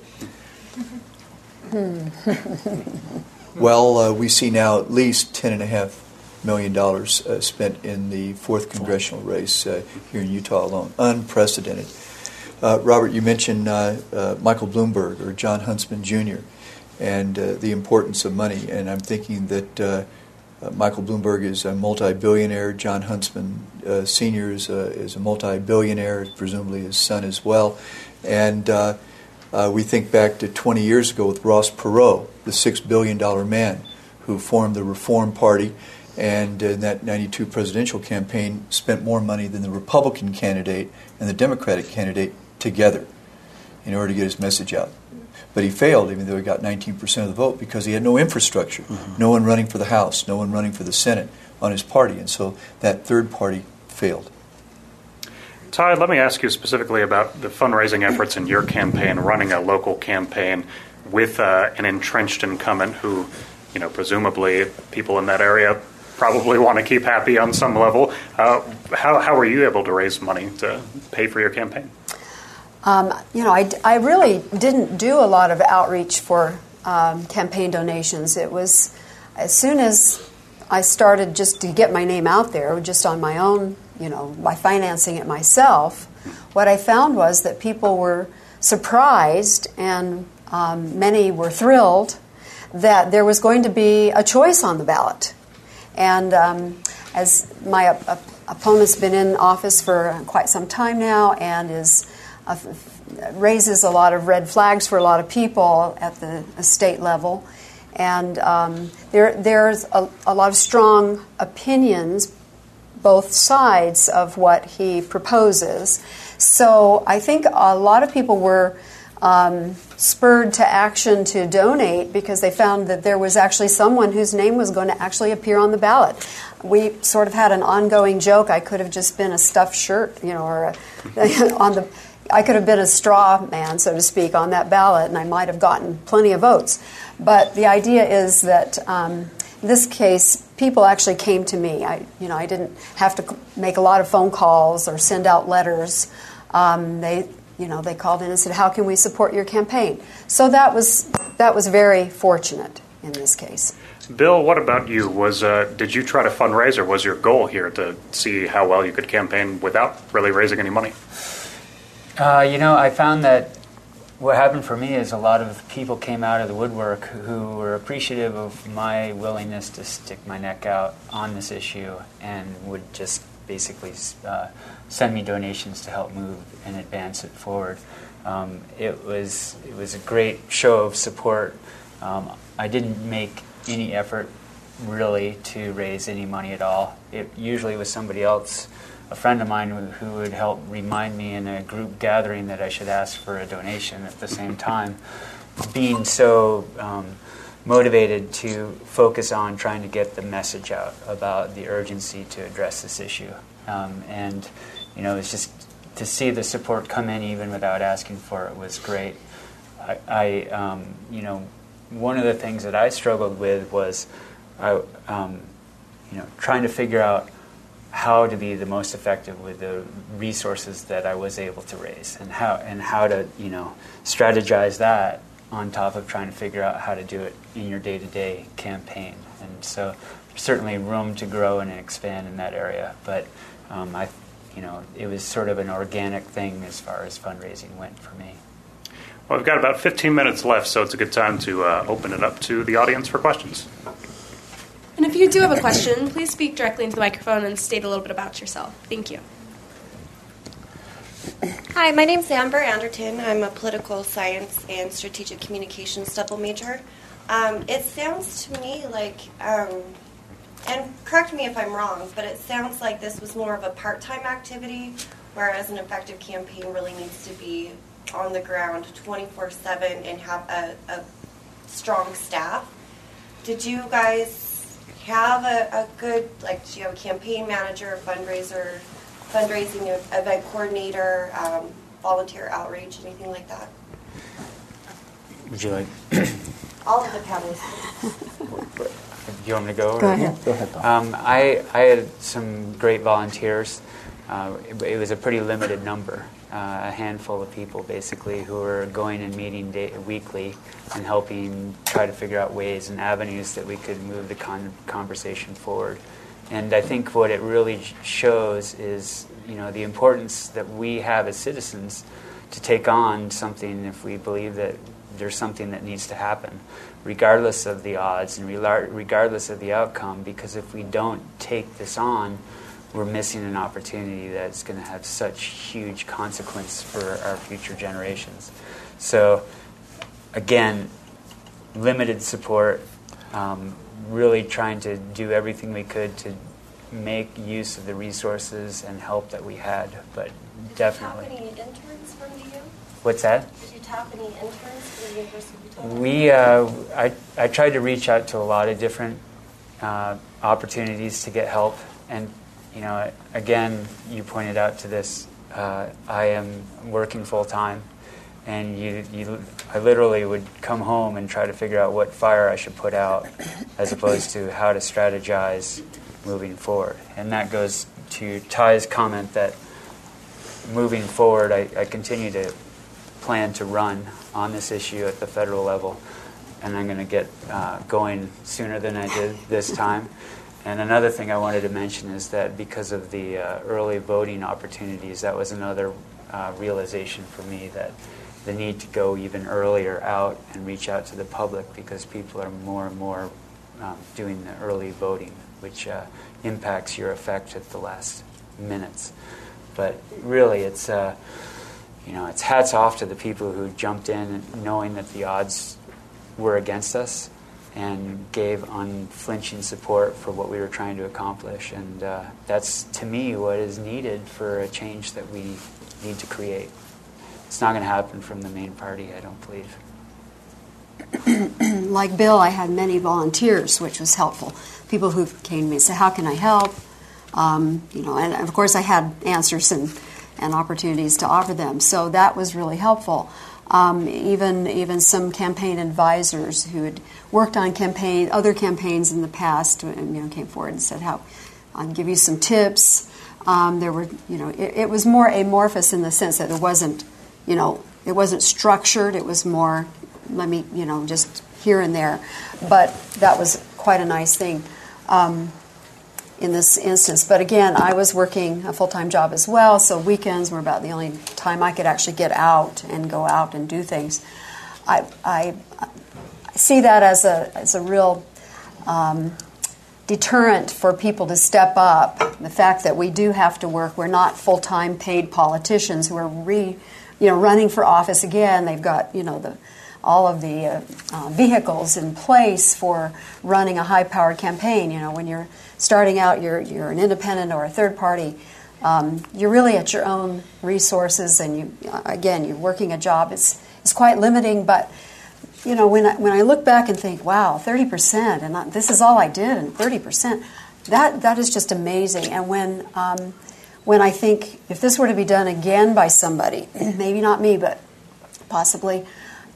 Well, uh, we see now at least ten and a half million dollars uh, spent in the fourth congressional race uh, here in Utah alone. Unprecedented. Uh, Robert, you mentioned uh, uh, Michael Bloomberg or John Huntsman Junior and uh, the importance of money. And I'm thinking that uh, uh, Michael Bloomberg is a multi-billionaire. John Huntsman uh, Senior is a, is a multi-billionaire, presumably his son as well. And uh, uh, we think back to twenty years ago with Ross Perot, the six billion dollars man who formed the Reform Party, and in that ninety-two presidential campaign spent more money than the Republican candidate and the Democratic candidate together in order to get his message out. But he failed, even though he got nineteen percent of the vote, because he had no infrastructure, mm-hmm. no one running for the House, no one running for the Senate on his party, and so that third party failed. Ty, let me ask you specifically about the fundraising efforts in your campaign, running a local campaign with uh, an entrenched incumbent who, you know, presumably people in that area probably want to keep happy on some level. Uh, how, how were you able to raise money to pay for your campaign? Um, you know, I, I really didn't do a lot of outreach for um, campaign donations. It was as soon as I started just to get my name out there, just on my own, you know, by financing it myself, what I found was that people were surprised and um, many were thrilled that there was going to be a choice on the ballot. And um, as my op- opponent's been in office for quite some time now and is uh, raises a lot of red flags for a lot of people at the state level, and um, there there's a, a lot of strong opinions, both sides of what he proposes. So I think a lot of people were um, spurred to action to donate because they found that there was actually someone whose name was going to actually appear on the ballot. We sort of had an ongoing joke. I could have just been a stuffed shirt, you know, or a, on the. I could have been a straw man, so to speak, on that ballot, and I might have gotten plenty of votes. But the idea is that um, in this case, people actually came to me. I, you know, I didn't have to make a lot of phone calls or send out letters. Um, they, you know, they called in and said, "How can we support your campaign?" So that was that was very fortunate in this case. Bill, what about you? Was uh, did you try to fundraise, or was your goal here to see how well you could campaign without really raising any money? Uh, you know, I found that what happened for me is a lot of people came out of the woodwork who were appreciative of my willingness to stick my neck out on this issue and would just basically uh, send me donations to help move and advance it forward. Um, it was it was a great show of support. Um, I didn't make any effort really to raise any money at all. It usually was somebody else. A friend of mine who would help remind me in a group gathering that I should ask for a donation at the same time, being so um, motivated to focus on trying to get the message out about the urgency to address this issue. Um, and, you know, it's just to see the support come in even without asking for it was great. I, I um, you know, one of the things that I struggled with was, I, um, you know, trying to figure out how to be the most effective with the resources that I was able to raise, and how and how to, you know, strategize that on top of trying to figure out how to do it in your day-to-day campaign. And so there's certainly room to grow and expand in that area, but um, I, you know, it was sort of an organic thing as far as fundraising went for me. Well, we've got about fifteen minutes left, so it's a good time to uh, open it up to the audience for questions. And if you do have a question, please speak directly into the microphone and state a little bit about yourself. Thank you. Hi, my name's Amber Anderton. I'm a political science and strategic communications double major. Um, it sounds to me like, um, and correct me if I'm wrong, but it sounds like this was more of a part-time activity, whereas an effective campaign really needs to be on the ground twenty-four seven and have a, a strong staff. Did you guys have a, a good, like, do you have a campaign manager, fundraiser, fundraising event coordinator, um, volunteer outreach, anything like that? Would you like? All of the counties. Do you want me to go? Go or? ahead. Go ahead, Bob. Um, I, I had some great volunteers. Uh, it, it was a pretty limited number, uh, a handful of people basically who were going and meeting day, weekly and helping try to figure out ways and avenues that we could move the con- conversation forward. And I think what it really shows is, you know, the importance that we have as citizens to take on something if we believe that there's something that needs to happen, regardless of the odds and regardless of the outcome, because if we don't take this on, we're missing an opportunity that's going to have such huge consequence for our future generations. So, again, limited support, um, really trying to do everything we could to make use of the resources and help that we had, but definitely. Did you tap any interns from the U? What's that? Did you tap any interns from the University of Utah? We, uh, I, I tried to reach out to a lot of different uh, opportunities to get help, and you know, again, you pointed out to this. Uh, I am working full time, and you, you, I literally would come home and try to figure out what fire I should put out, as opposed to how to strategize moving forward. And that goes to Ty's comment that moving forward, I, I continue to plan to run on this issue at the federal level, and I'm going to get uh, going sooner than I did this time. And another thing I wanted to mention is that because of the uh, early voting opportunities, that was another uh, realization for me, that the need to go even earlier out and reach out to the public, because people are more and more um, doing the early voting, which uh, impacts your effect at the last minutes. But really, it's uh, you know, it's hats off to the people who jumped in knowing that the odds were against us, and gave unflinching support for what we were trying to accomplish. And uh, that's, to me, what is needed for a change that we need to create. It's not going to happen from the main party, I don't believe. Like Bill, I had many volunteers, which was helpful. People who came to me and said, how can I help? Um, you know, and of course I had answers and, and opportunities to offer them. So that was really helpful. Um, even even some campaign advisors who had worked on campaign other campaigns in the past, and, you know, came forward and said, "How I'll give you some tips." Um, there were, you know, it, it was more amorphous in the sense that it wasn't, you know, it wasn't structured. It was more, let me, you know, just here and there. But that was quite a nice thing um, in this instance. But again, I was working a full-time job as well, so weekends were about the only time I could actually get out and go out and do things. I, I, I see that as a as a real um, deterrent for people to step up. The fact that we do have to work. We're not full-time paid politicians who are re, you know, running for office again. They've got, you know, the all of the uh, uh, vehicles in place for running a high-powered campaign. You know, when you're starting out, you're you're an independent or a third party. Um, you're really at your own resources, and you again, you're working a job. It's it's quite limiting, but you know, when I, when I look back and think, wow, thirty percent, and I, this is all I did, and thirty percent, that that is just amazing. And when um, when I think if this were to be done again by somebody, maybe not me, but possibly,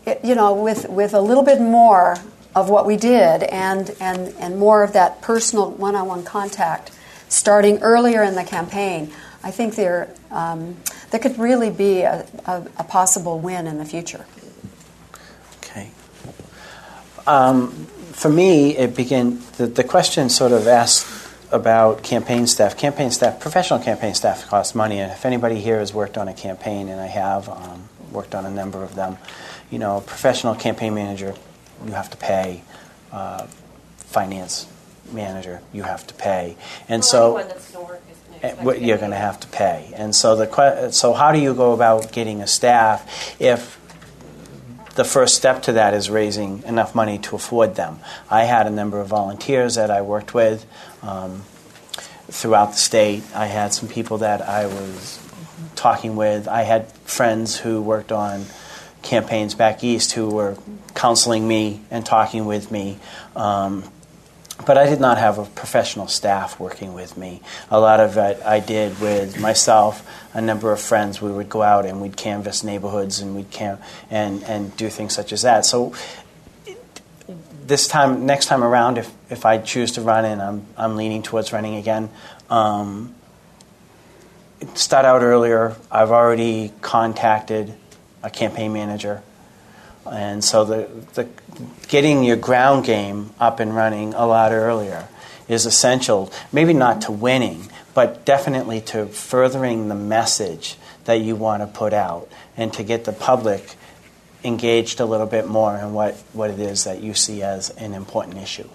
it, you know, with, with a little bit more of what we did and, and, and more of that personal one-on-one contact starting earlier in the campaign, I think there, um, there could really be a, a, a possible win in the future. Okay. Um, for me, it began, the, the question sort of asked about campaign staff. Campaign staff, professional campaign staff costs money, and if anybody here has worked on a campaign, and I have um, worked on a number of them, you know, a professional campaign manager, you have to pay. Uh, finance manager, you have to pay, and well, so anyone that's gonna work is gonna expect what you're going to have to pay. And so the que- so how do you go about getting a staff if the first step to that is raising enough money to afford them? I had a number of volunteers that I worked with um, throughout the state. I had some people that I was talking with. I had friends who worked on campaigns back east who were counseling me and talking with me. Um, but I did not have a professional staff working with me. A lot of it I did with myself, a number of friends. We would go out and we'd canvass neighborhoods and we'd cam- and, and do things such as that. So this time, next time around, if, if I choose to run, and I'm, I'm leaning towards running again, um, start out earlier. I've already contacted a campaign manager, and so the, the getting your ground game up and running a lot earlier is essential, maybe not to winning, but definitely to furthering the message that you want to put out and to get the public engaged a little bit more in what, what it is that you see as an important issue.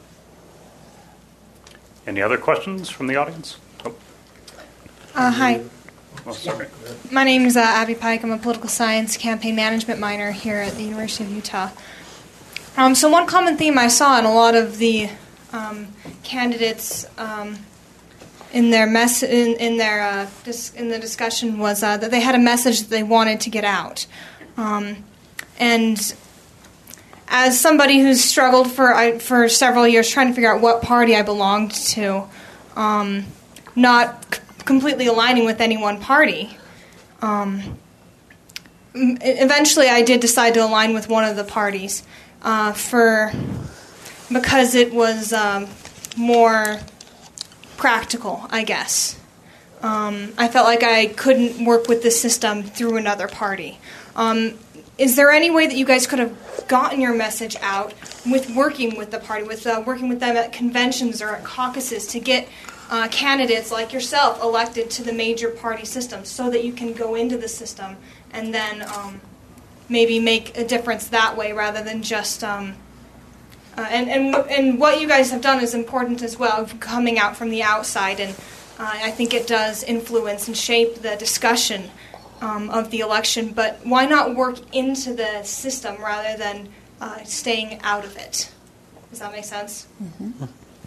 Any other questions from the audience? Oh. Uh, hi. Oh, sorry. My name is uh, Abby Pike. I'm a political science campaign management minor here at the University of Utah. Um, so one common theme I saw in a lot of the um, candidates um, in their mess in, in their uh, dis- in the discussion was uh, that they had a message that they wanted to get out. Um, and as somebody who's struggled for I, for several years trying to figure out what party I belonged to, um, not c- completely aligning with any one party, um, eventually I did decide to align with one of the parties uh, for because it was um, more practical, I guess. Um, I felt like I couldn't work with the system through another party. Um, is there any way that you guys could have gotten your message out with working with the party, with uh, working with them at conventions or at caucuses to get uh, candidates like yourself elected to the major party system so that you can go into the system and then um, maybe make a difference that way rather than just... Um, uh, and, and, and what you guys have done is important as well, coming out from the outside, and uh, I think it does influence and shape the discussion um, of the election, but why not work into the system rather than uh, staying out of it? Does that make sense? Mm-hmm.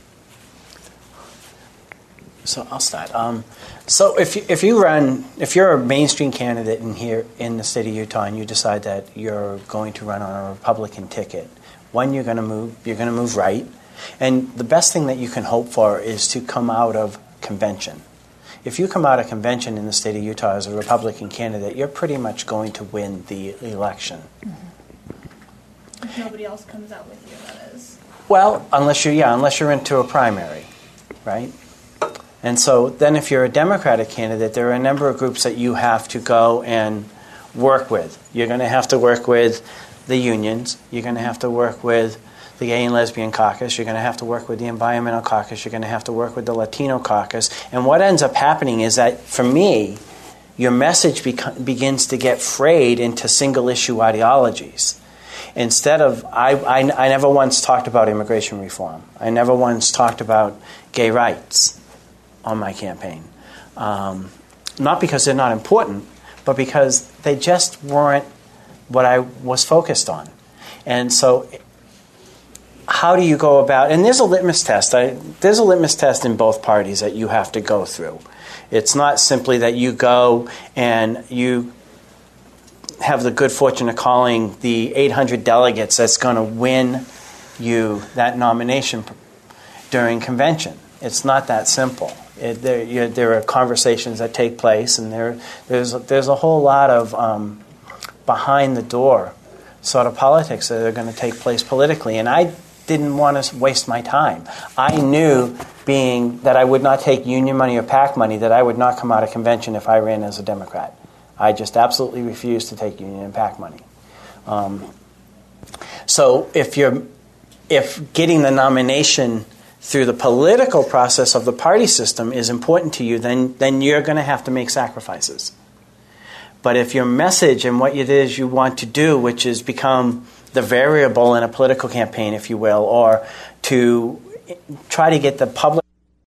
So I'll start. Um, so if you, if you run, if you're a mainstream candidate in here in the state of Utah, and you decide that you're going to run on a Republican ticket, one, you're going to move, you're going to move right, and the best thing that you can hope for is to come out of convention. If you come out of convention in the state of Utah as a Republican candidate, you're pretty much going to win the election. Mm-hmm. If nobody else comes out with you, that is. Well, unless you're yeah, unless you're into a primary, right? And so then if you're a Democratic candidate, there are a number of groups that you have to go and work with. You're going to have to work with the unions. You're going to have to work with the Gay and Lesbian Caucus. You're going to have to work with the Environmental Caucus. You're going to have to work with the Latino Caucus. And what ends up happening is that, for me, your message beco- begins to get frayed into single-issue ideologies. Instead of, I, I, I never once talked about immigration reform. I never once talked about gay rights on my campaign. Um, not because they're not important, but because they just weren't what I was focused on. And so how do you go about, and there's a litmus test. I, there's a litmus test in both parties that you have to go through. It's not simply that you go and you have the good fortune of calling the eight hundred delegates that's going to win you that nomination during convention. It's not that simple. It, there, you, there are conversations that take place, and there, there's, there's a whole lot of um, behind the door sort of politics that are going to take place politically. And I didn't want to waste my time. I knew, being that I would not take union money or PAC money, that I would not come out of convention if I ran as a Democrat. I just absolutely refused to take union and PAC money. Um, so if you're, if getting the nomination through the political process of the party system is important to you, then then you're going to have to make sacrifices. But if your message and what it is you want to do, which is become the variable in a political campaign, if you will, or to try to get the public